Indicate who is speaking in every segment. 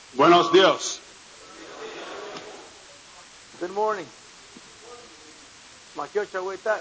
Speaker 1: Buenos días.
Speaker 2: Good morning. Makiocha, wait that.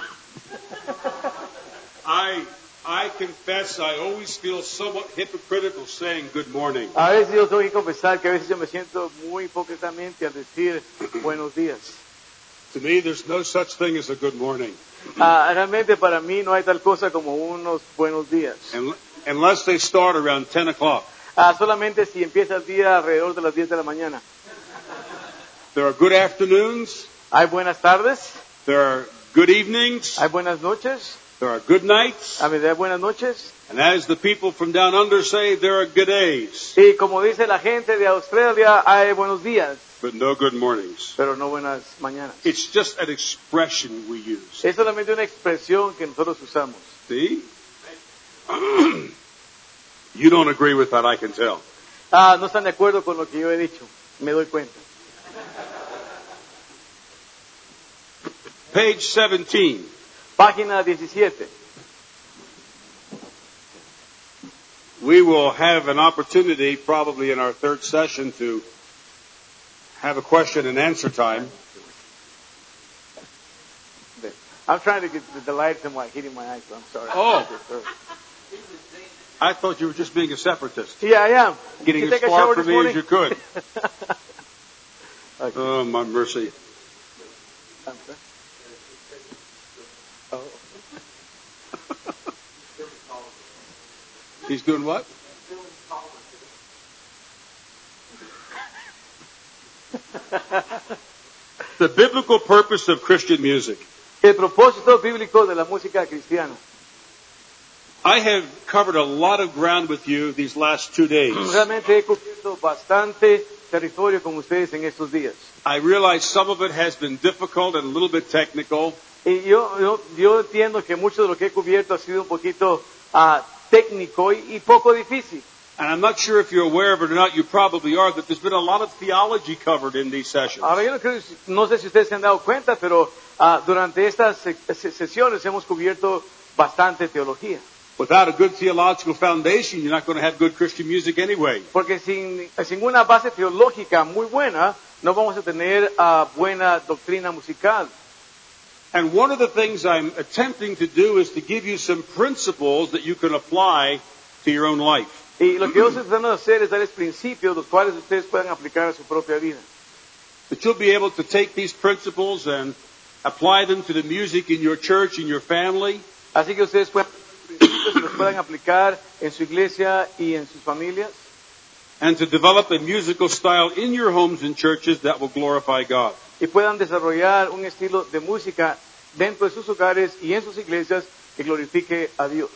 Speaker 1: I confess I always feel somewhat hypocritical saying good morning.
Speaker 2: A veces yo tengo que confesar que a veces yo me siento muy hipócritamente al decir buenos días.
Speaker 1: To me, there's no such thing as a good morning.
Speaker 2: Realmente para mí no hay tal cosa como unos buenos días.
Speaker 1: Unless they start around 10 o'clock.
Speaker 2: Solamente si empieza el día alrededor de las 10 de la mañana.
Speaker 1: There are good afternoons.
Speaker 2: Hay buenas tardes.
Speaker 1: There are good evenings.
Speaker 2: Hay buenas noches.
Speaker 1: There are good nights.
Speaker 2: A medida de buenas noches.
Speaker 1: And as the people from down under say, there are good days.
Speaker 2: Y como dice la gente de Australia, hay buenos días.
Speaker 1: But no good mornings.
Speaker 2: Pero no buenas mañanas.
Speaker 1: It's just an expression we use.
Speaker 2: Es solamente una expresión que nosotros usamos.
Speaker 1: See? You don't agree with that, I can tell.
Speaker 2: No están de acuerdo con lo que yo he dicho. Me doy cuenta.
Speaker 1: Page 17.
Speaker 2: Página 17.
Speaker 1: We will have an opportunity, probably in our third session, to have a question and answer time.
Speaker 2: I'm trying to get the lights and hitting my eyes, so I'm sorry.
Speaker 1: Oh. I thought you were just being a separatist.
Speaker 2: Yeah, I am.
Speaker 1: Getting
Speaker 2: Did you
Speaker 1: as
Speaker 2: take a
Speaker 1: far
Speaker 2: shower
Speaker 1: from
Speaker 2: this
Speaker 1: me
Speaker 2: morning?
Speaker 1: as you could.
Speaker 2: Okay.
Speaker 1: Oh, my mercy.
Speaker 2: Oh.
Speaker 1: He's doing what? The biblical purpose of Christian music.
Speaker 2: El propósito bíblico de la música cristiana.
Speaker 1: I have covered a lot of ground with you these last 2 days.
Speaker 2: Realmente he cubierto bastante territorio con ustedes en estos días.
Speaker 1: I realize some of it has been difficult and a little bit technical.
Speaker 2: Y yo entiendo que mucho de lo que he cubierto ha sido un poquito técnico y poco difícil.
Speaker 1: And I'm not sure if you're aware of it or not, you probably are, that there's been a lot of theology covered in these sessions.
Speaker 2: Ahora yo no sé si ustedes se han dado cuenta, pero durante estas sesiones hemos cubierto bastante teología.
Speaker 1: Without a good theological foundation, you're not going to have good Christian music anyway.
Speaker 2: Porque sin una base teológica muy buena, no vamos a tener buena doctrina musical.
Speaker 1: And one of the things I'm attempting to do is to give you some principles that you can apply to your own life.
Speaker 2: Y lo que yo estoy tratando de hacer es darles principios los cuales ustedes puedan aplicar a su propia vida.
Speaker 1: That you'll be able to take these principles and apply them to the music in your church, in your family.
Speaker 2: Así que ustedes puedan principios y los puedan aplicar en su iglesia y en sus familias.
Speaker 1: And to develop a musical style in your homes and churches that will glorify God.
Speaker 2: Y puedan desarrollar un estilo de música dentro de sus hogares y en sus iglesias que glorifique a Dios.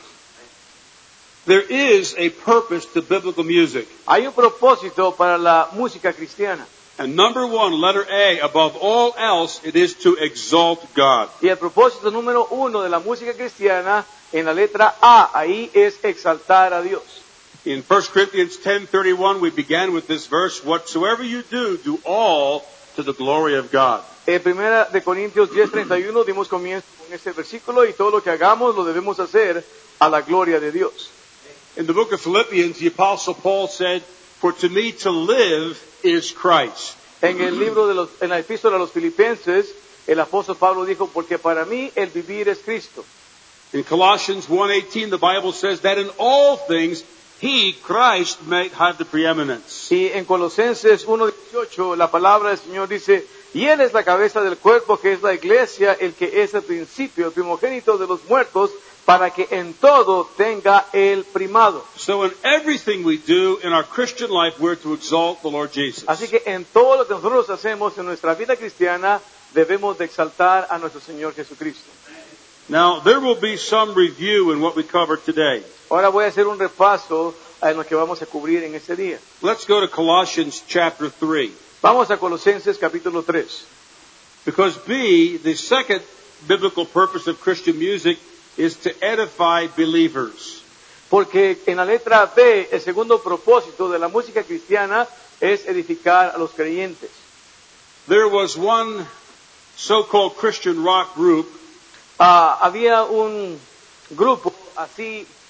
Speaker 1: There is a purpose to biblical music.
Speaker 2: Hay un propósito para la música cristiana.
Speaker 1: And number one, letter A, above all else, it is to exalt God.
Speaker 2: Y el propósito número 1 de la música cristiana, en la letra A, ahí es exaltar a Dios.
Speaker 1: In 1 Corinthians 10:31, we began with this verse, whatsoever you do all to the glory of God.
Speaker 2: En 1 de Corintios 10:31 dimos comienzo con este versículo y todo lo que hagamos lo debemos hacer a la gloria de Dios.
Speaker 1: In the book of Philippians, the Apostle Paul said, for to me to live is Christ.
Speaker 2: En el libro en la epístola a los Filipenses, el apóstol Pablo dijo, porque para mí el vivir es Cristo.
Speaker 1: In Colossians 1:18, the Bible says that in all things he, Christ, may have the preeminence.
Speaker 2: Y en Colosenses 1:18, la palabra del Señor dice, y Él es la cabeza del cuerpo que es la iglesia, el que es el principio, el primogénito de los muertos, para que en todo tenga el primado.
Speaker 1: So in everything we do in our Christian life, we're to exalt the Lord Jesus.
Speaker 2: Así que en todo lo que nosotros hacemos en nuestra vida cristiana, debemos de exaltar a nuestro Señor Jesucristo.
Speaker 1: Now, there will be some review in what we covered today.
Speaker 2: Ahora voy a hacer un repaso en lo que vamos a cubrir en este día.
Speaker 1: Let's go to Colossians chapter 3.
Speaker 2: Vamos a Colosenses capítulo 3.
Speaker 1: Because B, the second biblical purpose of Christian music, is to edify believers.
Speaker 2: Porque en la letra B, el segundo propósito de la música cristiana es edificar a los creyentes.
Speaker 1: There was one so-called Christian rock group
Speaker 2: Había un grupo así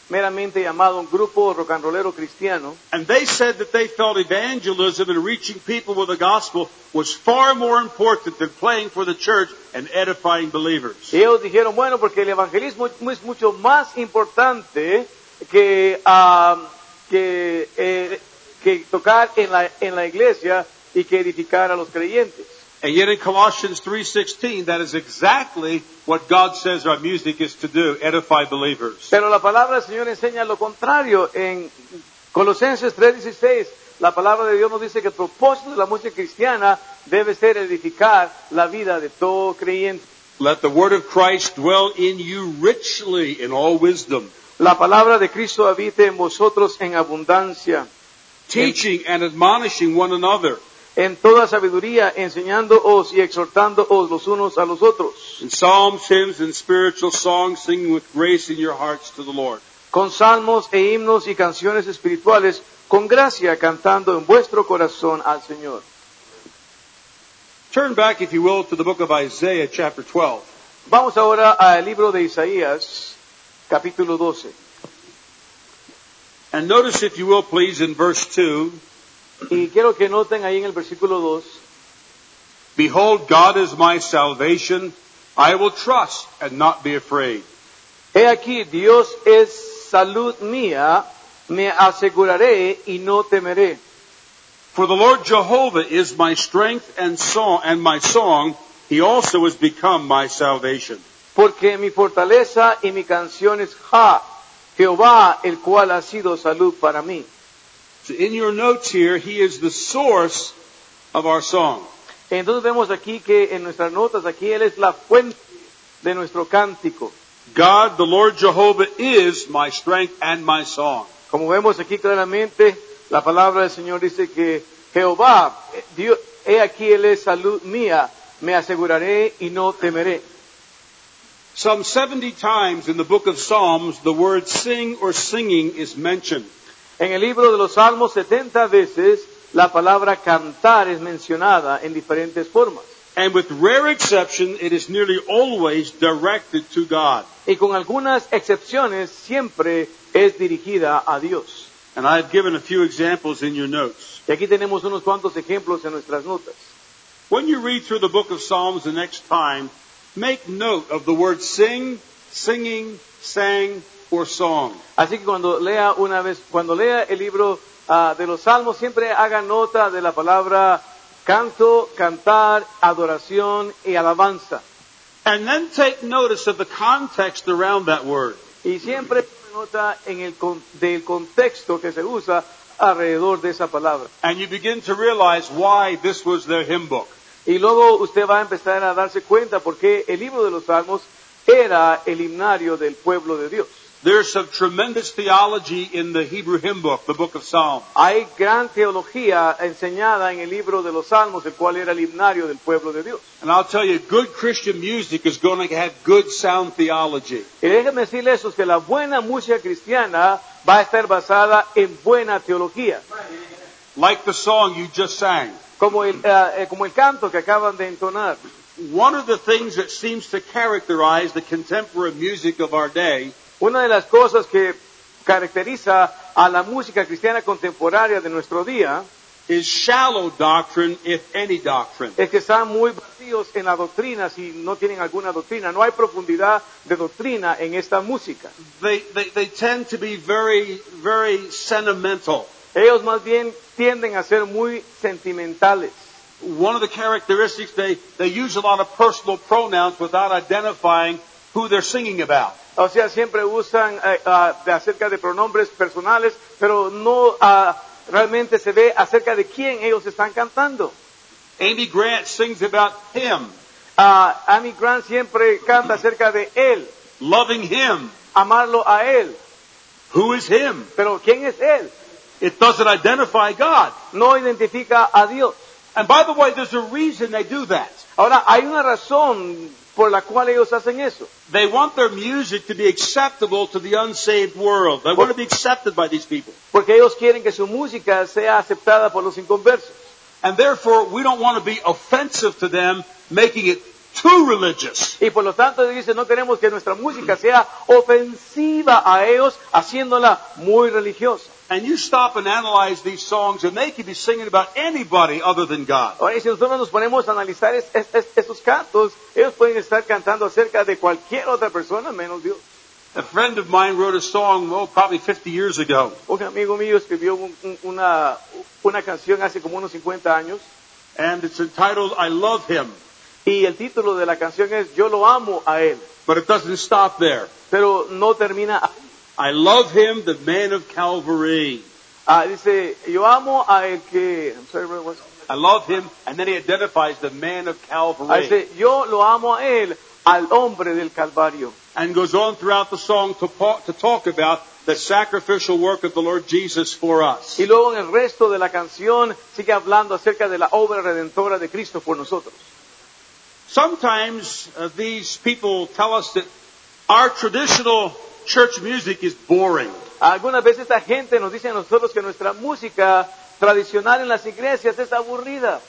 Speaker 2: meramente llamado un grupo rock and rollero cristiano.
Speaker 1: And they said that they felt evangelism and reaching people with the gospel was far more important than playing for the church and edifying believers.
Speaker 2: Y ellos dijeron, bueno, porque el evangelismo es mucho más importante que tocar en la iglesia y que edificar a los creyentes.
Speaker 1: And yet in Colossians 3:16, that is exactly what God says our music is to do, edify believers.
Speaker 2: Pero la palabra del Señor enseña lo contrario. En Colosenses 3:16, la palabra de Dios nos dice que el propósito de la música cristiana debe ser edificar la vida de todo creyente.
Speaker 1: Let the word of Christ dwell in you richly in all wisdom,
Speaker 2: La palabra de Cristo habite en vosotros en abundancia,
Speaker 1: teaching and admonishing one another
Speaker 2: en toda sabiduría, enseñándoos y exhortándoos los unos a los otros,
Speaker 1: in psalms, hymns, and spiritual songs, singing with grace in your hearts to the Lord.
Speaker 2: con salmos e himnos y canciones espirituales, con gracia cantando en vuestro corazón al Señor.
Speaker 1: Turn back, if you will, to the book of Isaiah, chapter 12.
Speaker 2: Vamos ahora al libro de Isaías, capítulo 12.
Speaker 1: And notice, if you will, please, in verse 2,
Speaker 2: Y quiero que noten ahí en el versículo 2,
Speaker 1: Behold, God is my salvation. I will trust and not be afraid.
Speaker 2: he aquí, Dios es salud mía, me aseguraré y no temeré.
Speaker 1: For the Lord Jehovah is my strength and song, and my song. He also has become my salvation.
Speaker 2: Porque mi fortaleza y mi canción es Jehová, el cual ha sido salud para mí.
Speaker 1: So in your notes here, He is the source of our song.
Speaker 2: Entonces vemos aquí que en nuestras notas, aquí Él es la fuente de nuestro cántico.
Speaker 1: God, the Lord Jehovah, is my strength and my song.
Speaker 2: Como vemos aquí claramente, la palabra del Señor dice que Jehová, Dios, he aquí Él es salud mía, me aseguraré y no temeré.
Speaker 1: Some 70 times in the book of Psalms, the word sing or singing is mentioned.
Speaker 2: En el libro de los Salmos 70 veces la palabra cantar es mencionada en diferentes formas.
Speaker 1: And with rare exception, it is nearly always directed to God.
Speaker 2: Y con algunas excepciones siempre es dirigida a Dios.
Speaker 1: And I've given a few examples in your notes.
Speaker 2: Y aquí tenemos unos cuantos ejemplos en nuestras notas.
Speaker 1: When you read through the book of Psalms the next time, make note of the word sing, singing, sang, or song.
Speaker 2: Así que cuando lea el libro de los Salmos, siempre haga nota de la palabra canto, cantar, adoración y alabanza.
Speaker 1: And then take notice of the context around that word.
Speaker 2: Y siempre tome nota del contexto que se usa alrededor de esa palabra.
Speaker 1: And you begin to realize why this was their hymn book.
Speaker 2: Y luego usted va a empezar a darse cuenta por qué el libro de los Salmos era el himnario del pueblo de Dios.
Speaker 1: There's some tremendous theology in the Hebrew hymn book, the book of Psalms.
Speaker 2: Hay gran teología enseñada en el libro de los Salmos, el cual era el himnario del pueblo de Dios.
Speaker 1: And I'll tell you, good Christian music is going to have good sound theology.
Speaker 2: Y déjenme decirles eso, que la buena música cristiana va a estar basada en buena teología.
Speaker 1: Like the song you just sang.
Speaker 2: Como el canto que acaban de entonar.
Speaker 1: One of the things that seems to characterize the contemporary music of our day
Speaker 2: Una de las cosas que caracteriza a la música cristiana contemporánea de nuestro día
Speaker 1: is shallow doctrine, if any doctrine.
Speaker 2: es que están muy vacíos en la doctrina, si no tienen alguna doctrina. No hay profundidad de doctrina en esta música.
Speaker 1: They tend to be very, very sentimental.
Speaker 2: Ellos más bien tienden a ser muy sentimentales.
Speaker 1: One of the characteristics, they use a lot of personal pronouns without identifying who they're singing about.
Speaker 2: O sea, siempre usan acerca de pronombres personales, pero no realmente se ve acerca de quién ellos están cantando.
Speaker 1: Amy Grant sings about him,
Speaker 2: Amy Grant siempre canta acerca de él,
Speaker 1: loving him.
Speaker 2: amarlo a él.
Speaker 1: Who is him?
Speaker 2: Pero ¿quién es él?
Speaker 1: It doesn't identify God.
Speaker 2: No identifica a Dios.
Speaker 1: And by the way, there's a reason they do that.
Speaker 2: Ahora, hay una razón por la cual ellos hacen eso.
Speaker 1: They want their music to be acceptable to the unsaved world. They want to be accepted by these people.
Speaker 2: Porque ellos quieren que su música sea aceptada por los inconversos.
Speaker 1: And therefore, we don't want to be offensive to them, making it too religious.
Speaker 2: Y por lo tanto dice, no queremos que nuestra música sea ofensiva a ellos, haciéndola muy religiosa.
Speaker 1: And you stop and analyze these songs, and they could be singing about anybody other than God.
Speaker 2: Ahora, y si nosotros nos ponemos a analizar estos cantos, ellos pueden estar cantando acerca de cualquier otra persona menos Dios.
Speaker 1: A friend of mine wrote a song, probably 50 years ago.
Speaker 2: Un amigo mío escribió una canción hace como unos 50 años,
Speaker 1: And it's entitled, I Love Him.
Speaker 2: y el título de la canción es Yo lo amo a él,
Speaker 1: But it doesn't stop there.
Speaker 2: pero no termina ahí.
Speaker 1: I love Him, the man of Calvary.
Speaker 2: Dice, yo amo a el que... I'm sorry, brother, what's-
Speaker 1: I love Him, and then he identifies the man of Calvary.
Speaker 2: Dice, yo lo amo a él, al hombre del Calvario.
Speaker 1: And goes on throughout the song to talk about the sacrificial work of the Lord Jesus for us.
Speaker 2: Y luego en el resto de la canción sigue hablando acerca de la obra redentora de Cristo por nosotros.
Speaker 1: Sometimes these people tell us that our traditional church music is boring.
Speaker 2: Algunas veces esta gente nos dice a nosotros que nuestra música tradicional en las iglesias es aburrida.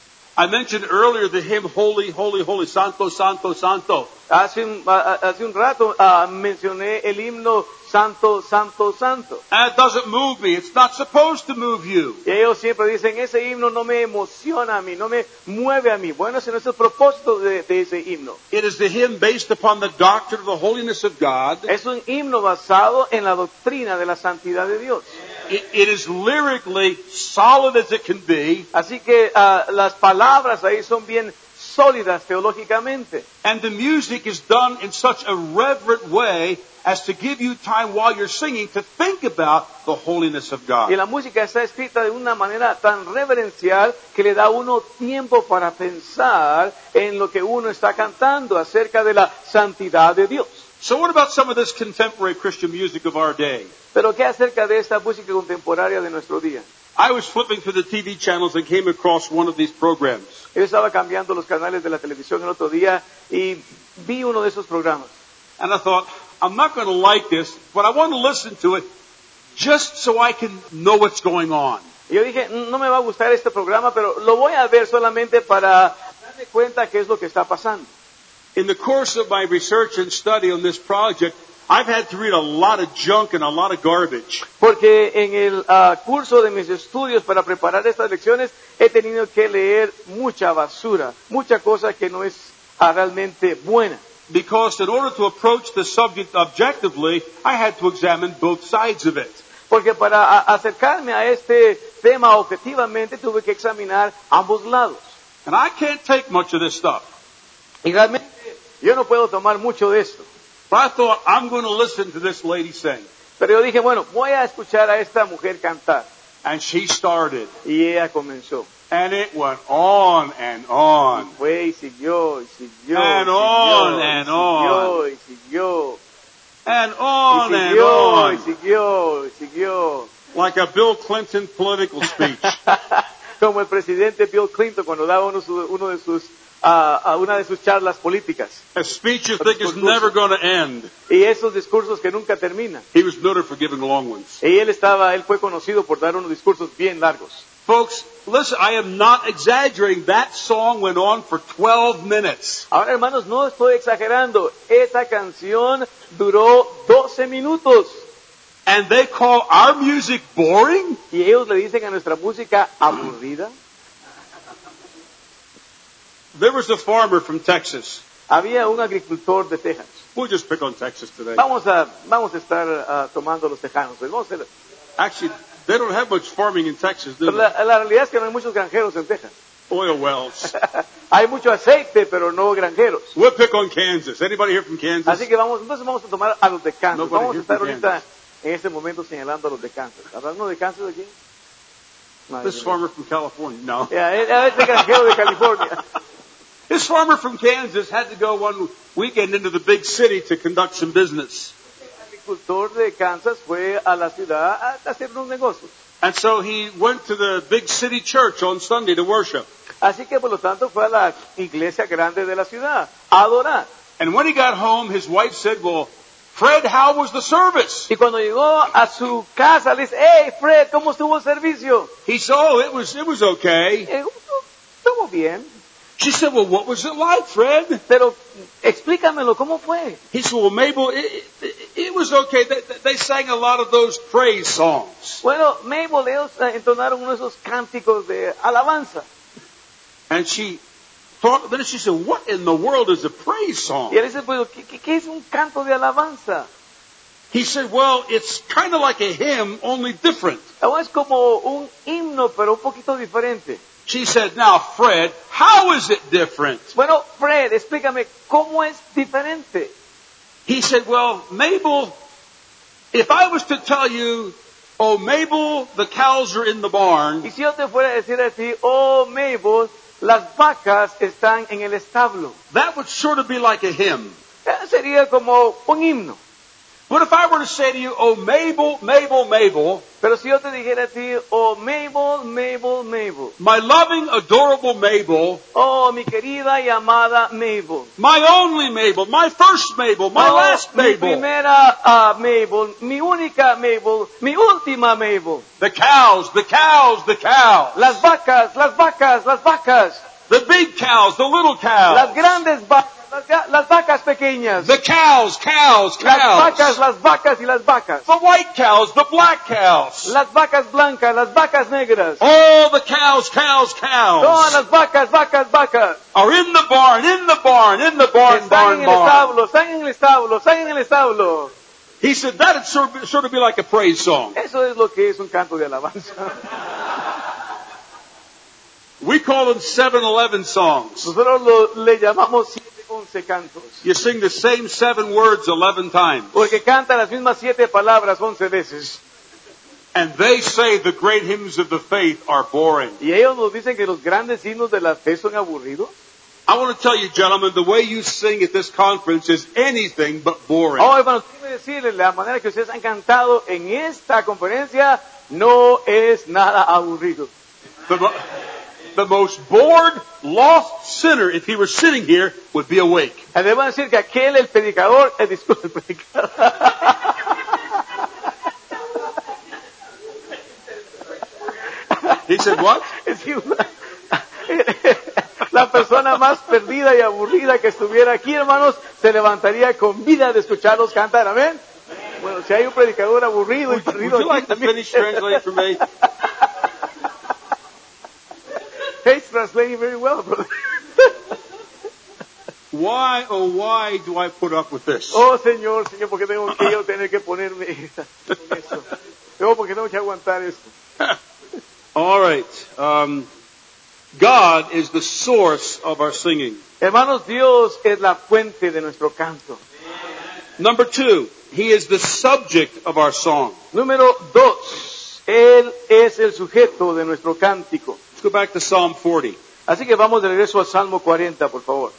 Speaker 1: I mentioned earlier the hymn Holy, Holy, Holy, Santo, Santo, Santo.
Speaker 2: Hace un rato mencioné el himno Santo, Santo, Santo.
Speaker 1: And it doesn't move me. It's not supposed to move you.
Speaker 2: Y ellos siempre dicen, ese himno no me emociona a mí, no me mueve a mí. Bueno, ese no es el propósito de ese himno.
Speaker 1: It is the hymn based upon the doctrine of the holiness of God.
Speaker 2: Es un himno basado en la doctrina de la santidad de Dios.
Speaker 1: It is lyrically solid as it can be.
Speaker 2: Así que las palabras ahí son bien sólidas teológicamente.
Speaker 1: And the music is done in such a reverent way as to give you time while you're singing to think about the holiness of
Speaker 2: Y
Speaker 1: God.
Speaker 2: la música está escrita de una manera tan reverencial que le da a uno tiempo para pensar en lo que uno está cantando acerca de la santidad de Dios.
Speaker 1: So what about some of this contemporary Christian music of our day?
Speaker 2: Pero ¿qué acerca de esta música contemporánea de nuestro día?
Speaker 1: I was flipping through the TV channels and came across one of these programs.
Speaker 2: Yo estaba cambiando los canales de la televisión el otro día y vi uno de esos programas.
Speaker 1: And I thought, I'm not going to like this, but I want to listen to it just so I can know what's going on.
Speaker 2: Y yo dije, no me va a gustar este programa, pero lo voy a ver solamente para darme cuenta qué es lo que está pasando.
Speaker 1: In the course of my research and study on this project, I've had to read a lot of junk and a lot of garbage.
Speaker 2: Porque en el curso de mis estudios para preparar estas lecciones he tenido que leer mucha basura, mucha cosa que no es realmente buena.
Speaker 1: Because in order to approach the subject objectively, I had to examine both sides of it.
Speaker 2: Porque para acercarme a este tema objetivamente tuve que examinar ambos lados.
Speaker 1: And I can't take much of this stuff.
Speaker 2: Y realmente yo no puedo tomar mucho de esto.
Speaker 1: But I thought, I'm going to listen to this lady sing.
Speaker 2: Pero yo dije, bueno, voy a escuchar a esta mujer cantar.
Speaker 1: And she started.
Speaker 2: Y ella comenzó.
Speaker 1: And it went on and on.
Speaker 2: Fue y siguió, y siguió,
Speaker 1: And
Speaker 2: y
Speaker 1: on
Speaker 2: siguió,
Speaker 1: and
Speaker 2: y
Speaker 1: on.
Speaker 2: siguió, y siguió,
Speaker 1: And
Speaker 2: y
Speaker 1: on and
Speaker 2: siguió, y
Speaker 1: on.
Speaker 2: siguió, y siguió.
Speaker 1: Like a Bill Clinton political speech.
Speaker 2: Como el presidente Bill Clinton cuando daba una de sus charlas políticas.
Speaker 1: A speech you think is never going to end.
Speaker 2: Y esos discursos que nunca terminan.
Speaker 1: He was noted for giving long ones.
Speaker 2: Y él fue conocido por dar unos discursos bien largos.
Speaker 1: Folks, listen, I am not exaggerating. That song went on for 12 minutes.
Speaker 2: Ahora, hermanos, no estoy exagerando. Esa canción duró 12 minutos.
Speaker 1: And they call our music boring?
Speaker 2: Y ellos le dicen a nuestra música aburrida.
Speaker 1: There was a farmer from Texas.
Speaker 2: Había un agricultor de Texas.
Speaker 1: We'll just pick on Texas today.
Speaker 2: Vamos a estar tomando los tejanos. Vamos a hacer-
Speaker 1: Actually, they don't have much farming in Texas, do
Speaker 2: Pero
Speaker 1: they?
Speaker 2: la realidad es que no hay muchos granjeros en Texas.
Speaker 1: Oil wells.
Speaker 2: Hay mucho aceite, pero no granjeros.
Speaker 1: We'll pick on Kansas. Anybody here from Kansas?
Speaker 2: Así que entonces vamos a tomar a los de Kansas.
Speaker 1: Nobody
Speaker 2: Vamos a
Speaker 1: here
Speaker 2: estar
Speaker 1: from
Speaker 2: ahorita en este momento señalando a los de Kansas. ¿Habrá uno de Kansas aquí? No,
Speaker 1: This farmer from California. No.
Speaker 2: Este granjero de California.
Speaker 1: This farmer from Kansas had to go one weekend into the big city to conduct some business.
Speaker 2: El agricultor de Kansas fue a la ciudad a hacer unos negocios.
Speaker 1: And so he went to the big city church on Sunday to worship.
Speaker 2: Así que por lo tanto fue a la iglesia grande de la ciudad a adorar.
Speaker 1: And when he got home, his wife said, well, Fred, how was the service?
Speaker 2: Y cuando llegó a su casa le dice, hey Fred, ¿cómo estuvo el servicio?
Speaker 1: He said, oh, it was okay.
Speaker 2: Estuvo bien.
Speaker 1: She said, well, what was it like, Fred?
Speaker 2: Pero explícamelo, ¿cómo fue?
Speaker 1: He said, well, Mabel, it was okay. They sang a lot of those praise songs.
Speaker 2: Bueno, Mabel, ellos entonaron uno de esos cánticos de alabanza.
Speaker 1: And she thought, then she said, what in the world is a praise song?
Speaker 2: Y él dice, pues, ¿qué es un canto de alabanza?
Speaker 1: He said, well, it's kind of like a hymn, only different.
Speaker 2: Es como un himno, pero un poquito diferente.
Speaker 1: She said, now, Fred, how is it different?
Speaker 2: Bueno, Fred, explícame, ¿cómo es diferente?
Speaker 1: He said, well, Mabel, if I was to tell you, oh, Mabel, the cows are in the barn,
Speaker 2: Y si yo te fuera a decir a ti, oh, Mabel, las vacas están en el establo.
Speaker 1: that would sort of be like a hymn.
Speaker 2: Sería como un himno.
Speaker 1: But if I were to say to you, oh, Mabel, Mabel, Mabel,
Speaker 2: Pero si yo te dijera a ti, oh, Mabel, Mabel, Mabel.
Speaker 1: my loving, adorable Mabel,
Speaker 2: Oh, mi querida y amada Mabel.
Speaker 1: my only Mabel, my first Mabel, my
Speaker 2: Oh,
Speaker 1: last
Speaker 2: mi
Speaker 1: Mabel,
Speaker 2: primera Mabel, mi única Mabel, mi última Mabel.
Speaker 1: the cows, the cows, the cows,
Speaker 2: Las vacas, las vacas, las vacas.
Speaker 1: the big cows, the little
Speaker 2: Las
Speaker 1: cows,
Speaker 2: grandes vacas, las vacas pequeñas.
Speaker 1: the cows, cows,
Speaker 2: Las
Speaker 1: cows,
Speaker 2: vacas y las vacas.
Speaker 1: the white cows, the black cows,
Speaker 2: Las vacas blancas, las vacas negras.
Speaker 1: all the cows, cows,
Speaker 2: Todas
Speaker 1: cows
Speaker 2: las vacas, vacas, vacas.
Speaker 1: are in the barn, in the barn, in the barn,
Speaker 2: Están
Speaker 1: barn,
Speaker 2: en el
Speaker 1: barn.
Speaker 2: establo, están en el establo, están en el establo.
Speaker 1: He said that'd sort of be like a praise song.
Speaker 2: Eso es lo que es un canto de alabanza.
Speaker 1: We call them 7-Eleven songs.
Speaker 2: Nosotros le llamamos 7-11 cantos.
Speaker 1: You sing the same 7 words 11 times.
Speaker 2: Porque canta las mismas 7 palabras 11 veces.
Speaker 1: And they say the great hymns of the faith are boring.
Speaker 2: Y ellos nos dicen que los grandes himnos de la fe son aburridos.
Speaker 1: I want to tell you, gentlemen, the way you sing at this conference is anything but boring.
Speaker 2: Oh, hermanos, quiero decirles, la manera que ustedes han cantado en esta conferencia no es nada aburrido.
Speaker 1: The most bored, lost sinner, if he were sitting here, would be awake.
Speaker 2: Además decir que aquel, el predicador, disculpe, el predicador.
Speaker 1: He said, what?
Speaker 2: Es decir, la persona más perdida y aburrida que estuviera aquí, hermanos, se levantaría con vida de escucharlos cantar. Amén. Bueno, si hay un predicador aburrido y perdido.
Speaker 1: Would you like to finish translating for me?
Speaker 2: He's translating very well, brother.
Speaker 1: Why, oh why do I put up with this?
Speaker 2: Oh, Señor, ¿por qué tengo que yo tener que ponerme con eso? ¿Por qué tengo que aguantar esto?
Speaker 1: All right. God is the source of our singing.
Speaker 2: Hermanos, Dios es la fuente de nuestro canto.
Speaker 1: Number 2, He is the subject of our song.
Speaker 2: Número 2, Él es el sujeto de nuestro cántico.
Speaker 1: Let's go back to Psalm 40.
Speaker 2: Así que vamos de regreso al Salmo 40, por favor.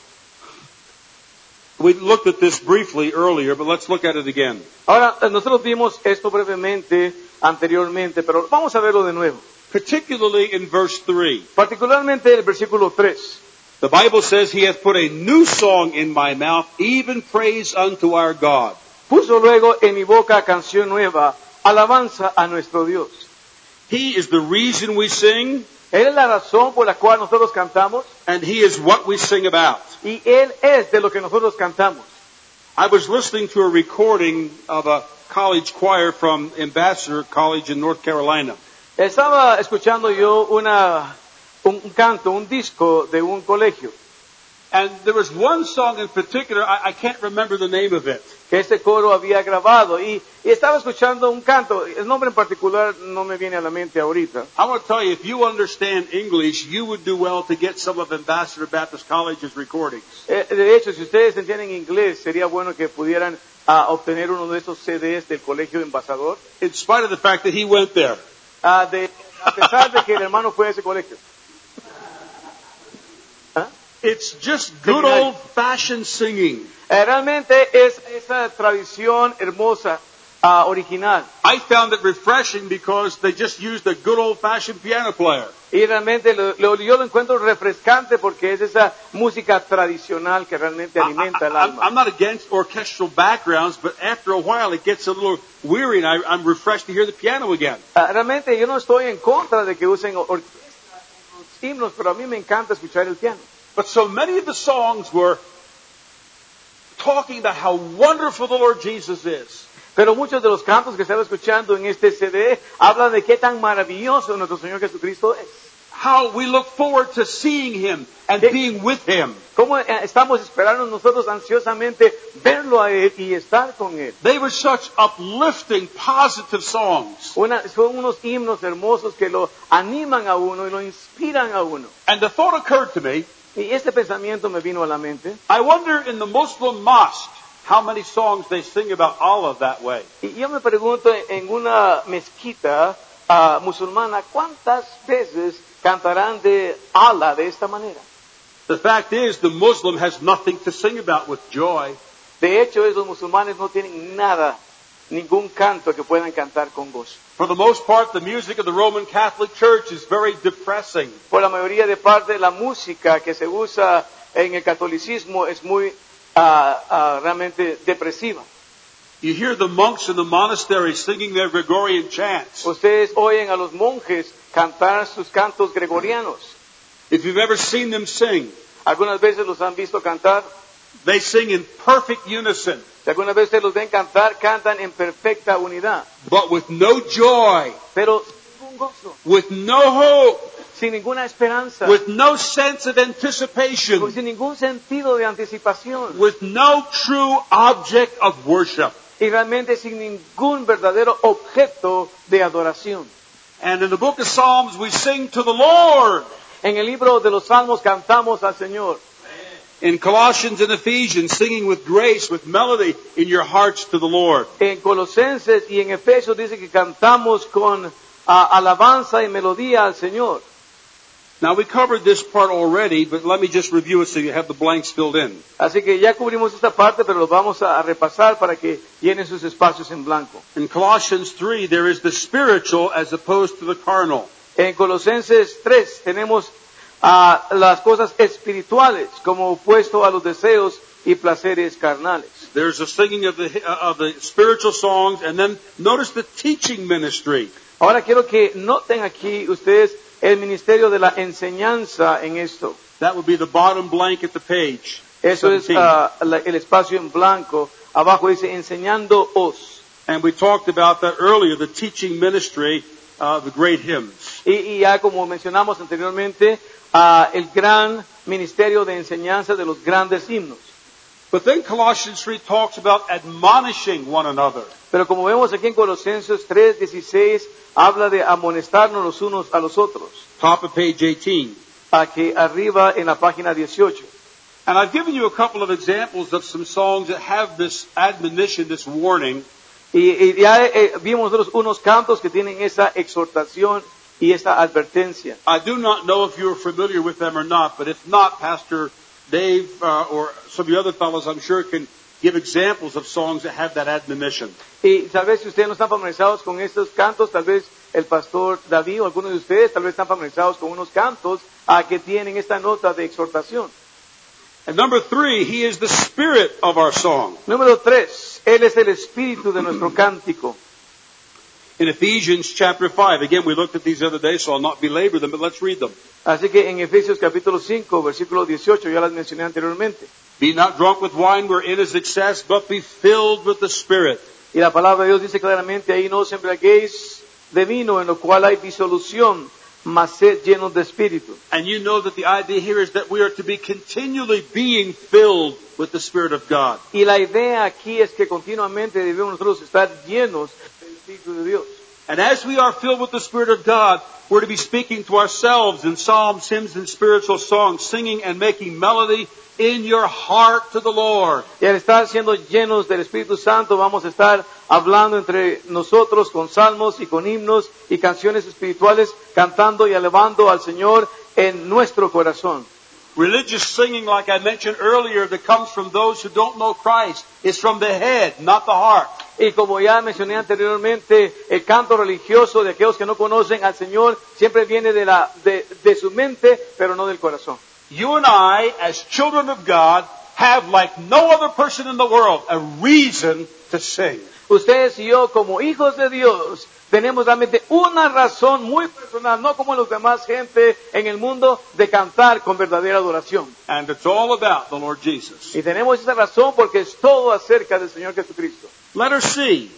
Speaker 1: We looked at this briefly earlier, but let's look at it again.
Speaker 2: Ahora, nosotros vimos esto brevemente anteriormente, pero vamos a verlo de nuevo.
Speaker 1: Particularly in verse 3.
Speaker 2: Particularmente el versículo 3.
Speaker 1: The Bible says, He hath put a new song in my mouth, even praise unto our God.
Speaker 2: Puso luego en mi boca canción nueva, alabanza a nuestro Dios.
Speaker 1: He is the reason we sing,
Speaker 2: Él es la razón por la cual nosotros cantamos,
Speaker 1: and He is what we sing about.
Speaker 2: y Él es de lo que nosotros cantamos.
Speaker 1: I was listening to a recording of a college choir from Ambassador College in North Carolina.
Speaker 2: Estaba escuchando yo un canto, un disco de un colegio.
Speaker 1: And there was one song in particular, I can't remember the name of it.
Speaker 2: Que este coro había grabado. Y estaba escuchando un canto. El nombre en particular no me viene a la mente ahorita.
Speaker 1: I want to tell you, if you understand English, you would do well to get some of Ambassador Baptist College's recordings.
Speaker 2: De hecho, si ustedes entienden inglés, sería bueno que pudieran obtener uno de esos CDs del Colegio Embajador.
Speaker 1: In spite of the fact that he went there.
Speaker 2: A pesar de que el hermano fue a ese colegio.
Speaker 1: It's just good old-fashioned singing.
Speaker 2: Realmente es esa tradición hermosa, original.
Speaker 1: I found it refreshing because they just used a good old-fashioned piano player.
Speaker 2: Y realmente yo lo encuentro refrescante porque es esa música tradicional que realmente alimenta el alma.
Speaker 1: I'm not against orchestral backgrounds, but after a while it gets a little weary, and I'm refreshed to hear the piano again.
Speaker 2: Realmente yo no estoy en contra de que usen orquesta en los himnos, pero a mí me encanta escuchar el piano.
Speaker 1: But so many of the songs were talking about how wonderful the Lord Jesus is.
Speaker 2: Pero muchos de los cantos que estaba escuchando en este CD hablan de qué tan maravilloso nuestro Señor Jesucristo es.
Speaker 1: How we look forward to seeing Him and being with Him.
Speaker 2: Cómo estamos esperando nosotros ansiosamente verlo a Él y estar con Él.
Speaker 1: They were such uplifting, positive songs.
Speaker 2: Son unos himnos hermosos que lo animan a uno y lo inspiran a uno.
Speaker 1: And the thought occurred to me,
Speaker 2: Y este pensamiento me vino a la mente.
Speaker 1: I wonder in the Muslim mosque how many songs they sing about Allah that way.
Speaker 2: Y yo me pregunto en una mezquita musulmana, ¿cuántas veces cantarán de Allah de esta manera?
Speaker 1: The fact is, the Muslim has nothing to sing about with joy.
Speaker 2: De hecho, esos musulmanes no tienen nada, ningún canto que puedan cantar con gozo.
Speaker 1: For the most part, the music of the Roman Catholic Church is very depressing.
Speaker 2: Por la mayoría de parte, la música que se usa en el catolicismo es muy realmente depresiva.
Speaker 1: You hear the monks in the monasteries singing their Gregorian chants.
Speaker 2: Ustedes oyen a los monjes cantar sus cantos gregorianos.
Speaker 1: If you've ever seen them sing,
Speaker 2: Algunas veces los han visto cantar.
Speaker 1: they sing in perfect unison,
Speaker 2: Si algunas veces los ven cantar, cantan en perfecta unidad.
Speaker 1: but with no joy,
Speaker 2: Pero sin gozo,
Speaker 1: with no hope,
Speaker 2: sin ninguna esperanza,
Speaker 1: with no sense of anticipation,
Speaker 2: sin ningún sentido de anticipación.
Speaker 1: with no true object of worship.
Speaker 2: Y realmente sin ningún verdadero objeto de adoración.
Speaker 1: And in the book of Psalms, we sing to the Lord.
Speaker 2: En el libro de los Salmos cantamos al Señor.
Speaker 1: In Colossians and Ephesians, singing with grace, with melody in your hearts to the Lord.
Speaker 2: En Colosenses y en Efesios dice que cantamos con alabanza y melodía al Señor.
Speaker 1: Now, we covered this part already, but let me just review it so you have the blanks filled in.
Speaker 2: Así que ya cubrimos esta parte, pero lo vamos a repasar para que llenen sus espacios en blanco.
Speaker 1: In Colossians 3, there is the spiritual as opposed to the carnal.
Speaker 2: En Colosenses 3 tenemos las cosas espirituales como opuesto a los deseos y placeres carnales.
Speaker 1: There's a singing of the spiritual songs, and then notice the teaching ministry.
Speaker 2: Ahora quiero que noten aquí ustedes el ministerio de la enseñanza en esto.
Speaker 1: That would be the bottom blank at the page.
Speaker 2: Eso es
Speaker 1: 17.
Speaker 2: el espacio en blanco. Abajo dice enseñándoos.
Speaker 1: And we talked about that earlier, the teaching ministry, the great hymns.
Speaker 2: Y ya como mencionamos anteriormente, el gran ministerio de enseñanza de los grandes himnos.
Speaker 1: But then Colossians 3 talks about admonishing one another.
Speaker 2: Pero como vemos aquí en Colosenses 3:16, habla de amonestarnos los unos a los otros.
Speaker 1: Top of page 18.
Speaker 2: Aquí arriba en la página 18.
Speaker 1: And I've given you a couple of examples of some songs that have this admonition, this warning.
Speaker 2: Y ya vimos unos cantos que tienen esa exhortación y esa advertencia.
Speaker 1: I do not know if you're familiar with them or not, but if not, Pastor Dave or some of the other fellows, I'm sure, can give examples of songs that have that admonition.
Speaker 2: Y tal vez si ustedes no están familiarizados con estos cantos, tal vez el pastor David o algunos de ustedes tal vez están familiarizados con unos cantos que tienen esta nota de exhortación.
Speaker 1: And number 3, He is the spirit of our song.
Speaker 2: Número 3, Él es el espíritu de nuestro cántico.
Speaker 1: In Ephesians chapter 5, again, we looked at these the other day, so I'll not belabor them, but let's read them.
Speaker 2: Así que en Efesios capítulo 5, versículo 18, ya las mencioné anteriormente.
Speaker 1: Be not drunk with wine wherein is excess, but be filled with the Spirit.
Speaker 2: Y la palabra de Dios dice claramente ahí, no os embriaguéis de vino en lo cual hay disolución, mas sed llenos de espíritu.
Speaker 1: And you know that the idea here is that we are to be continually being filled with the Spirit of God.
Speaker 2: Y la idea aquí es que continuamente debemos nosotros estar llenos del Espíritu de Dios.
Speaker 1: And as we are filled with the Spirit of God, we're to be speaking to ourselves in psalms, hymns, and spiritual songs, singing and making melody in your heart to the Lord.
Speaker 2: Y al estar siendo llenos del Espíritu Santo, vamos a estar hablando entre nosotros con salmos y con himnos y canciones espirituales, cantando y alabando al Señor en nuestro corazón.
Speaker 1: Religious singing, like I mentioned earlier, that comes from those who don't know Christ, is from the head, not the heart.
Speaker 2: Y como ya mencioné anteriormente, el canto religioso de aquellos que no conocen al Señor siempre viene de su mente, pero no del corazón.
Speaker 1: You and I, as children of God, have, like no other person in the world, a reason to sing.
Speaker 2: Ustedes y yo, como hijos de Dios, tenemos realmente una razón muy personal, no como los demás gente en el mundo, de cantar con verdadera adoración.
Speaker 1: And it's all about the Lord Jesus.
Speaker 2: Y tenemos esa razón porque es todo acerca del Señor Jesucristo.
Speaker 1: Letter C.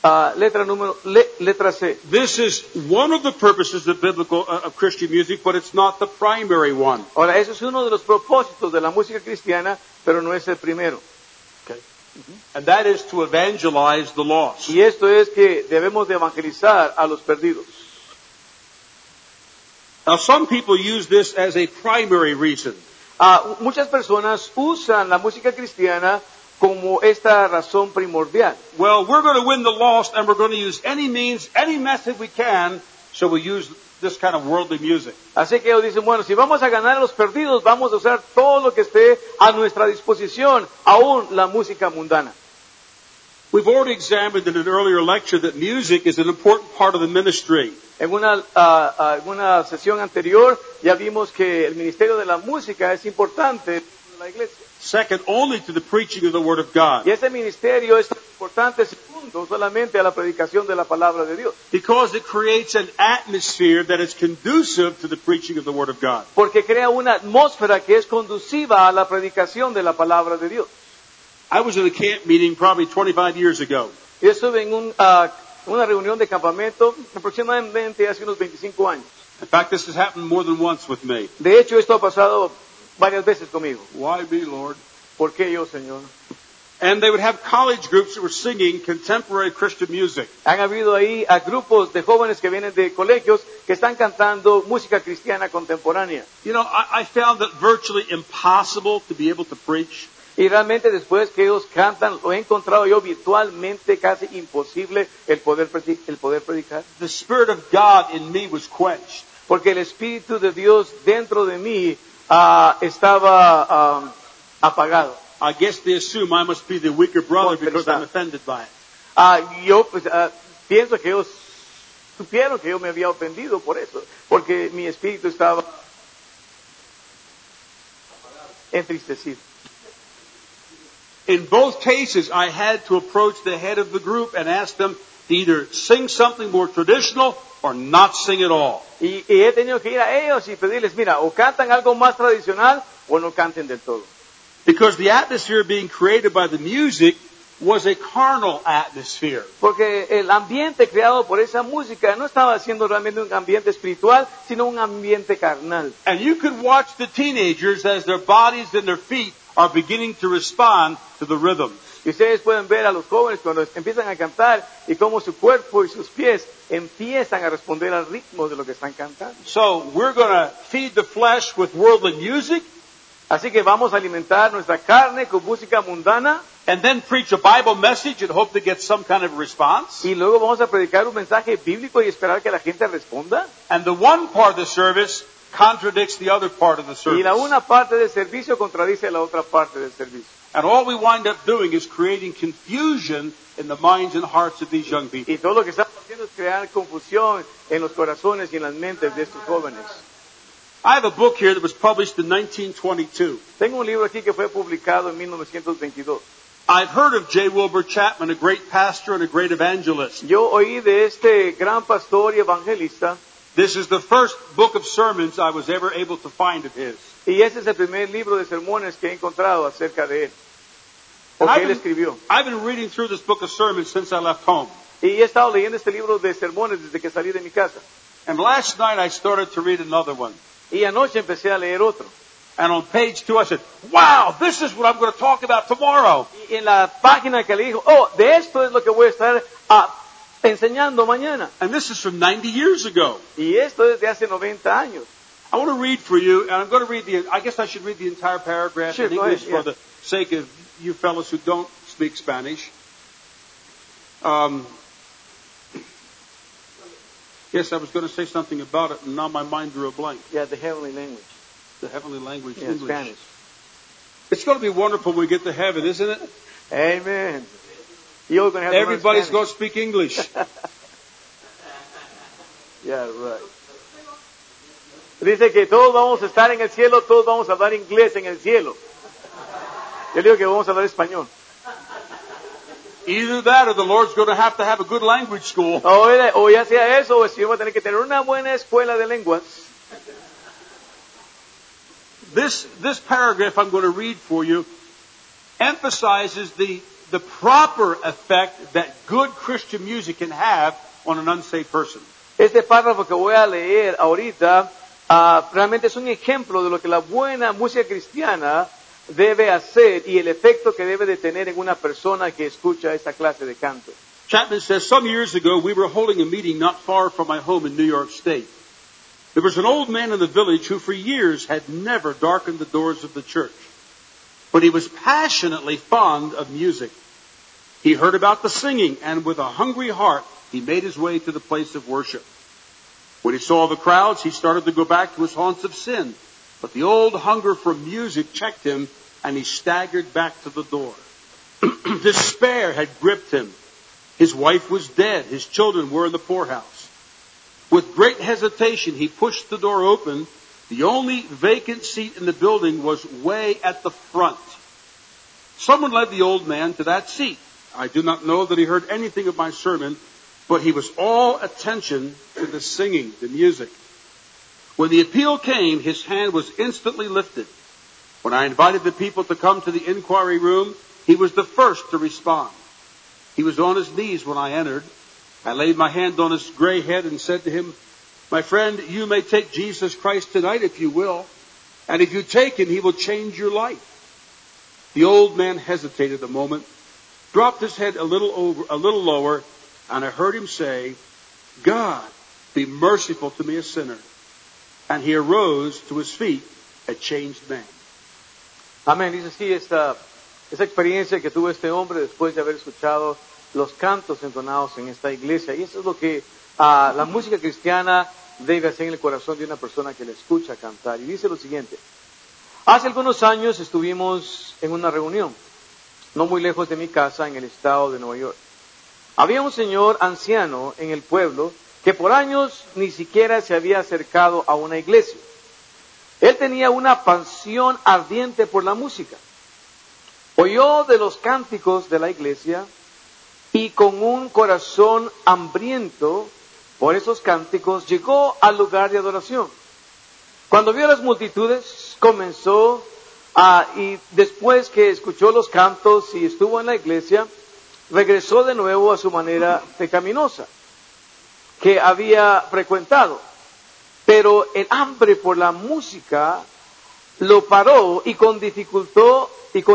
Speaker 2: Letra C.
Speaker 1: This is one of the purposes of of Christian music, but it's not the primary one.
Speaker 2: Ahora, eso es uno de los propósitos de la música cristiana, pero no es el primero.
Speaker 1: Okay. And that is to evangelize the lost.
Speaker 2: Y esto es que debemos de evangelizar a los perdidos.
Speaker 1: Now, some people use this as a primary reason.
Speaker 2: Muchas personas usan la música cristiana como esta razón primordial.
Speaker 1: Well, we're going to win the lost, and we're going to use any means, any method we can, so we use this kind of worldly music.
Speaker 2: Así que ellos dicen, bueno, si vamos a ganar a los perdidos, vamos a usar todo lo que esté a nuestra disposición, aún la música mundana.
Speaker 1: We've already examined in an earlier lecture that music is an important part of the ministry.
Speaker 2: En una sesión anterior ya vimos que el ministerio de la música es importante en la iglesia.
Speaker 1: Second only to the preaching of the Word of God.
Speaker 2: Y ese ministerio es importante segundo solamente a la predicación de la palabra de Dios.
Speaker 1: Because it creates an atmosphere that is conducive to the preaching of the Word of God.
Speaker 2: Porque crea una atmósfera que es conduciva a la predicación de la palabra de Dios.
Speaker 1: I was in a camp meeting probably 25 years ago.
Speaker 2: Yo estuve en una reunión de campamento aproximadamente hace unos 25 años.
Speaker 1: In fact, this has happened more than once with me.
Speaker 2: De hecho, esto ha pasado varias veces conmigo.
Speaker 1: Why me, Lord?
Speaker 2: ¿Por qué yo, Señor?
Speaker 1: And they would have college groups that were singing contemporary Christian music.
Speaker 2: Han habido ahí a grupos de jóvenes que vienen de colegios que están cantando música cristiana contemporánea.
Speaker 1: You know, I found it virtually impossible to be able to preach.
Speaker 2: Y realmente después que ellos cantan, lo he encontrado yo virtualmente casi imposible el poder predicar.
Speaker 1: The Spirit of God in me was quenched.
Speaker 2: Porque el Espíritu de Dios dentro de mí estaba apagado.
Speaker 1: I guess they assume I must be the weaker brother because I'm offended by it.
Speaker 2: Yo pienso que ellos supieron que yo me había ofendido por eso, porque mi espíritu estaba entristecido.
Speaker 1: In both cases, I had to approach the head of the group and ask them to either sing something more traditional or not sing at all.
Speaker 2: Y he tenido que ir a ellos y pedirles, mira, o cantan algo más tradicional o no canten del todo.
Speaker 1: Because the atmosphere being created by the music was a carnal atmosphere.
Speaker 2: Porque el ambiente creado por esa música no estaba siendo realmente un ambiente espiritual, sino un ambiente carnal.
Speaker 1: And you could watch the teenagers as their bodies and their feet are beginning to respond to the rhythm.
Speaker 2: Y ustedes pueden ver a los jóvenes cuando empiezan a cantar y cómo su cuerpo y sus pies empiezan a responder al ritmo de lo que están cantando.
Speaker 1: So we're going to feed the flesh with worldly music.
Speaker 2: Así que vamos a alimentar nuestra carne con música mundana.
Speaker 1: And then preach a Bible message and hope to get some kind of response.
Speaker 2: Y luego vamos a predicar un mensaje bíblico y esperar que la gente responda.
Speaker 1: And the one part of the service contradicts the other part of the service.
Speaker 2: Y la una parte del servicio contradice la otra parte del servicio.
Speaker 1: And all we wind up doing is creating confusion in the minds and hearts of these young people.
Speaker 2: Y todo lo que estamos haciendo es crear confusión en los corazones y en las mentes de estos jóvenes.
Speaker 1: I have a book here that was published in 1922.
Speaker 2: Tengo un libro aquí que fue publicado en 1922.
Speaker 1: I've heard of J. Wilbur Chapman, a great pastor and a great evangelist.
Speaker 2: Yo oí de este gran pastor y evangelista.
Speaker 1: This is the first book of sermons I was ever able to find of his.
Speaker 2: Y ese es el primer libro de sermones que he encontrado acerca de él. O que él escribió.
Speaker 1: I've been reading through this book of sermons since I left home.
Speaker 2: Y he estado leyendo este libro de sermones desde que salí de mi casa.
Speaker 1: And last night I started to read another one.
Speaker 2: Y anoche empecé a leer otro.
Speaker 1: And on page 2 I said, wow, this is what I'm going to talk about tomorrow.
Speaker 2: Y en la página que le dijo, de esto es lo que voy a estar enseñando mañana.
Speaker 1: And this is from 90 years ago.
Speaker 2: Y esto es de hace 90 años.
Speaker 1: I want to read for you, and I'm going to read I guess I should read the entire paragraph in English for the sake of you fellows who don't speak Spanish. Yes, I was going to say something about it, and now my mind drew a blank.
Speaker 2: Yeah, the heavenly language.
Speaker 1: The heavenly language,
Speaker 2: yeah,
Speaker 1: English.
Speaker 2: Spanish.
Speaker 1: It's going to be wonderful when we get to heaven, isn't it?
Speaker 2: Amen. You're going to have
Speaker 1: Everybody's going to speak English.
Speaker 2: Yeah, right. Dice que todos vamos a estar en el cielo, todos vamos a hablar inglés en el cielo. Yo le digo que vamos a hablar español.
Speaker 1: Either that or the Lord's going to have a good language school.
Speaker 2: O ya sea eso, o el Señor va a tener que tener una buena escuela de lenguas.
Speaker 1: This paragraph I'm going to read for you emphasizes the proper effect that good Christian music can have on an unsaved person.
Speaker 2: Este párrafo que voy a leer ahorita realmente es un ejemplo de lo que la buena música cristiana debe hacer y el efecto que debe de tener en una persona que escucha esta clase de canto.
Speaker 1: Chapman says, some years ago we were holding a meeting not far from my home in New York State. There was an old man in the village who for years had never darkened the doors of the church. But he was passionately fond of music. He heard about the singing, and with a hungry heart, he made his way to the place of worship. When he saw the crowds, he started to go back to his haunts of sin. But the old hunger for music checked him, and he staggered back to the door. Despair had gripped him. His wife was dead. His children were in the poorhouse. With great hesitation, he pushed the door open. The only vacant seat in the building was way at the front. Someone led the old man to that seat. I do not know that he heard anything of my sermon, but he was all attention to the singing, the music. When the appeal came, his hand was instantly lifted. When I invited the people to come to the inquiry room, he was the first to respond. He was on his knees when I entered. I laid my hand on his gray head and said to him, my friend, you may take Jesus Christ tonight if you will. And if you take him, he will change your life. The old man hesitated a moment, dropped his head a little lower, and I heard him say, God, be merciful to me, a sinner. And he arose to his feet, a changed man.
Speaker 2: Amén. Dice así esa experiencia que tuvo este hombre después de haber escuchado los cantos entonados en esta iglesia. Y eso es lo que la música cristiana debe hacer en el corazón de una persona que le escucha cantar. Y dice lo siguiente. Hace algunos años estuvimos en una reunión, no muy lejos de mi casa, en el estado de Nueva York. Había un señor anciano en el pueblo que por años ni siquiera se había acercado a una iglesia. Él tenía una pasión ardiente por la música. Oyó de los cánticos de la iglesia y con un corazón hambriento por esos cánticos llegó al lugar de adoración. Cuando vio las multitudes, comenzó y después que escuchó los cantos y estuvo en la iglesia, regresó de nuevo a su manera pecaminosa que había frecuentado. Pero el hambre por la música lo paró y con dificultad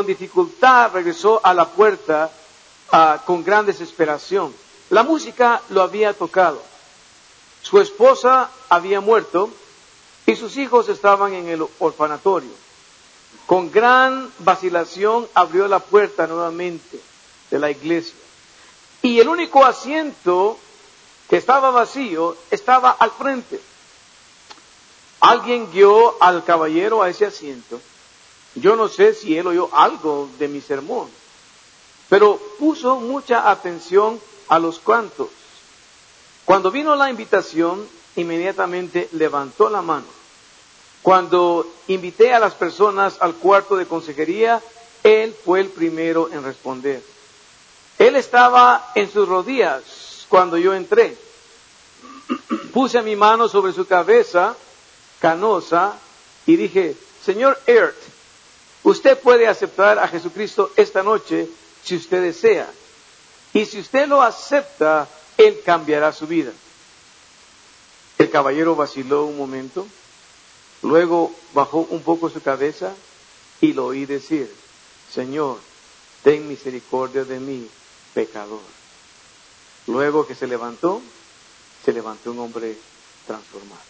Speaker 2: regresó a la puerta con gran desesperación. La música lo había tocado. Su esposa había muerto y sus hijos estaban en el orfanatorio. Con gran vacilación abrió la puerta nuevamente de la iglesia. Y el único asiento que estaba vacío estaba al frente. Alguien guió al caballero a ese asiento. Yo no sé si él oyó algo de mi sermón, pero puso mucha atención a los cantos. Cuando vino la invitación, inmediatamente levantó la mano. Cuando invité a las personas al cuarto de consejería, él fue el primero en responder. Él estaba en sus rodillas cuando yo entré. Puse mi mano sobre su cabeza canosa y dije, señor Earth, usted puede aceptar a Jesucristo esta noche si usted desea. Y si usted lo acepta, Él cambiará su vida. El caballero vaciló un momento, luego bajó un poco su cabeza y lo oí decir, Señor, ten misericordia de mí, pecador. Luego que se levantó un hombre transformado.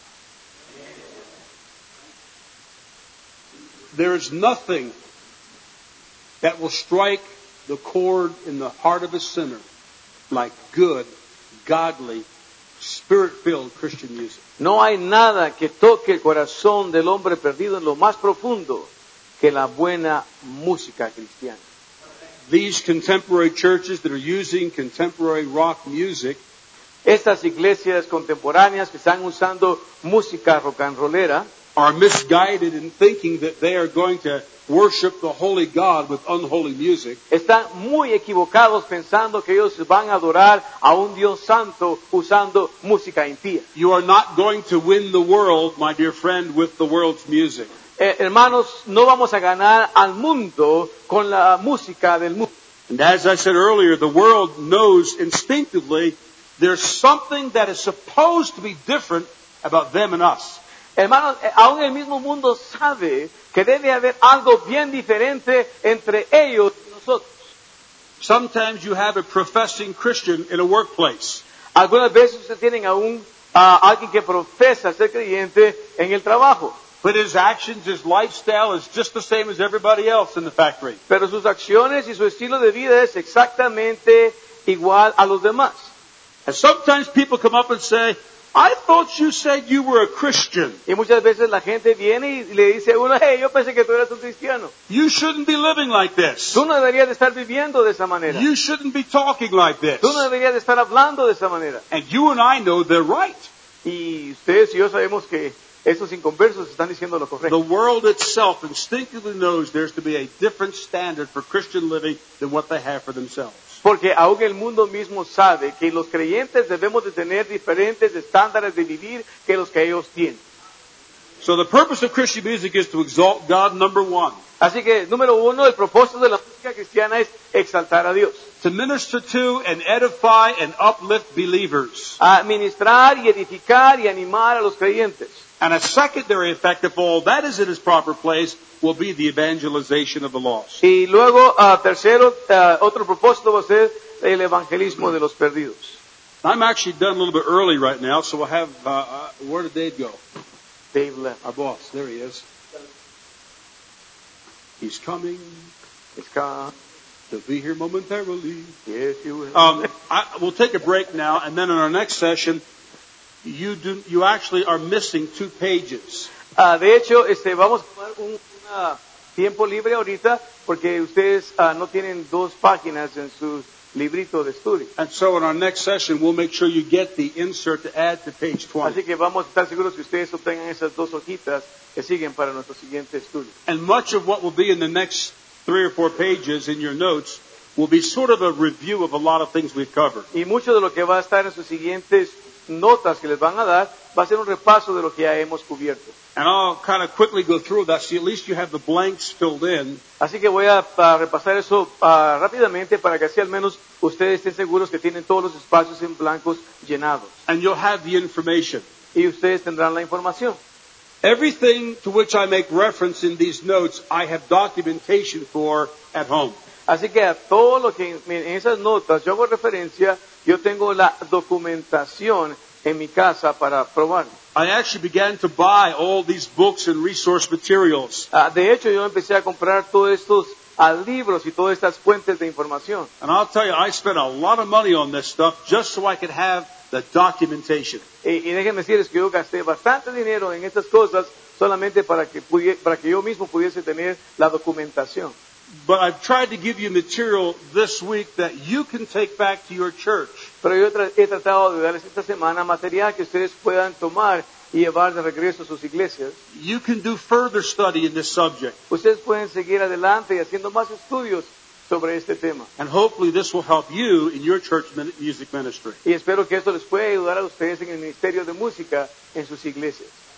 Speaker 1: There is nothing that will strike the chord in the heart of a sinner like good, godly, spirit-filled Christian music.
Speaker 2: No hay nada que toque el corazón del hombre perdido en lo más profundo que la buena música cristiana.
Speaker 1: These contemporary churches that are using contemporary rock music,
Speaker 2: Estas iglesias contemporáneas que están usando música rock and rollera,
Speaker 1: are misguided in thinking that they are going to worship the holy God with unholy music.
Speaker 2: Están muy equivocados pensando que ellos van a adorar a un Dios santo usando música impía.
Speaker 1: You are not going to win the world, my dear friend, with the world's music.
Speaker 2: Hermanos, no vamos a ganar al mundo con la música del mundo.
Speaker 1: And as I said earlier, the world knows instinctively there's something that is supposed to be different about them and us.
Speaker 2: Hermanos, aún el mismo mundo sabe que debe haber algo bien diferente entre ellos y nosotros.
Speaker 1: Sometimes you have a professing Christian in a workplace.
Speaker 2: Algunas veces ustedes tienen a alguien que profesa ser creyente en el trabajo.
Speaker 1: But his actions, his lifestyle is just the same as everybody else in the factory.
Speaker 2: Pero sus acciones y su estilo de vida es exactamente igual a los demás.
Speaker 1: And sometimes people come up and say, I thought you said you were a Christian.
Speaker 2: Y muchas veces la gente viene y le dice a uno, hey, yo pensé que tú eras un cristiano.
Speaker 1: You shouldn't be living like this.
Speaker 2: Tú no deberías de estar viviendo de esa manera.
Speaker 1: You shouldn't be talking like this.
Speaker 2: Tú no deberías de estar hablando de esa manera.
Speaker 1: And you and I know they're right.
Speaker 2: Y ustedes y yo sabemos que esos inconversos están diciendo lo
Speaker 1: The
Speaker 2: correcto.
Speaker 1: world itself instinctively knows there's to be a different standard for Christian living than what they have for themselves.
Speaker 2: Porque aún el mundo mismo sabe que los creyentes debemos de tener diferentes estándares de vivir que los que ellos tienen.
Speaker 1: So the purpose of Christian music is to exalt God, number one.
Speaker 2: Así que, número uno, el propósito de la música cristiana es exaltar a Dios.
Speaker 1: To minister to and edify and uplift believers.
Speaker 2: A ministrar y edificar y animar a los creyentes.
Speaker 1: And a secondary effect, if all that is in its proper place, will be the evangelization of the lost.
Speaker 2: Y luego, tercero, otro propósito va a ser el evangelismo de los perdidos.
Speaker 1: I'm actually done a little bit early right now, so we'll have, where did Dave go?
Speaker 2: Dave left.
Speaker 1: Our boss, there he is. He's coming to be here momentarily.
Speaker 2: Yes, you will.
Speaker 1: We'll take a break now, and then in our next session, you actually are missing 2 pages.
Speaker 2: De hecho, vamos a tomar un tiempo libre ahorita porque ustedes no tienen 2 páginas en su librito de estudio.
Speaker 1: And so in our next session, we'll make sure you get the insert to add to page 20.
Speaker 2: Así que vamos a estar seguros que ustedes obtengan esas 2 hojitas que siguen para nuestro siguiente estudio.
Speaker 1: And much of what will be in the next 3 or 4 pages in your notes will be sort of a review of a lot of things we've covered.
Speaker 2: Y mucho de lo que va a estar en sus siguientes notas que les van a dar va a ser un repaso de lo que ya hemos cubierto.
Speaker 1: And I'll kind of quickly go through that so at least you have the blanks filled in.
Speaker 2: Así que voy a repasar eso rápidamente para que así al menos ustedes estén seguros que tienen todos los espacios en blancos llenados.
Speaker 1: And you'll have the information.
Speaker 2: Y ustedes tendrán la información.
Speaker 1: Everything to which I make reference in these notes, I have documentation for at home.
Speaker 2: Así que a todo lo que en esas notas yo hago referencia, yo tengo la documentación en mi casa para probar.
Speaker 1: I actually began to buy all these books and resource materials.
Speaker 2: De hecho, yo empecé a comprar todos estos libros y todas estas fuentes de información.
Speaker 1: And I'll tell you, I spent a lot of money on this stuff just so I could have the documentation.
Speaker 2: Y déjenme decirles que yo gasté bastante dinero en estas cosas solamente para que yo mismo pudiese tener la documentación.
Speaker 1: But I've tried to give you material this week that you can take back to your church.
Speaker 2: Pero yo he tratado de darles esta semana material que ustedes puedan tomar y llevar de regreso a sus iglesias.
Speaker 1: You can do further study in this subject.
Speaker 2: Ustedes pueden seguir adelante y haciendo más estudios sobre este tema.
Speaker 1: And hopefully this will help you in your church music ministry.
Speaker 2: Y espero que esto les pueda ayudar a ustedes en el ministerio de música en sus iglesias.